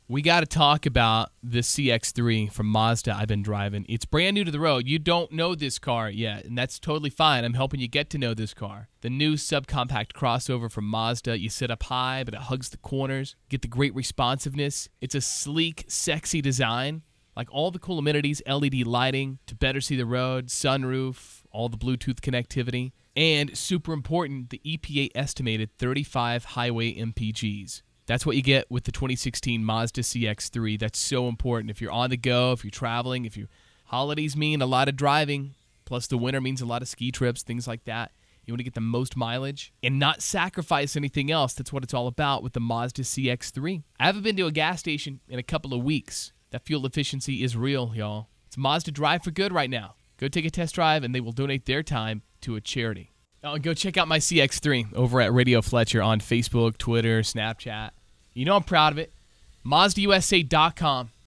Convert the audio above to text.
We got to talk about the CX-3 from Mazda I've been driving. It's brand new to the road. You don't know this car yet, and that's totally fine. I'm helping you get to know this car. The new subcompact crossover from Mazda. You sit up high, but it hugs the corners. Get the great responsiveness. It's a sleek, sexy design. Like all the cool amenities, LED lighting to better see the road, sunroof, all the Bluetooth connectivity, and super important, the EPA estimated 35 highway MPGs. That's what you get with the 2016 Mazda CX-3. That's so important. If you're on the go, if you're traveling, holidays mean a lot of driving, plus the winter means a lot of ski trips, things like that. You want to get the most mileage and not sacrifice anything else. That's what it's all about with the Mazda CX-3. I haven't been to a gas station in a couple of weeks. That fuel efficiency is real, y'all. It's Mazda Drive for Good right now. Go take a test drive, and they will donate their time to a charity. Oh, and go check out my CX-3 over at Radio Fletcher on Facebook, Twitter, Snapchat. You know I'm proud of it. MazdaUSA.com.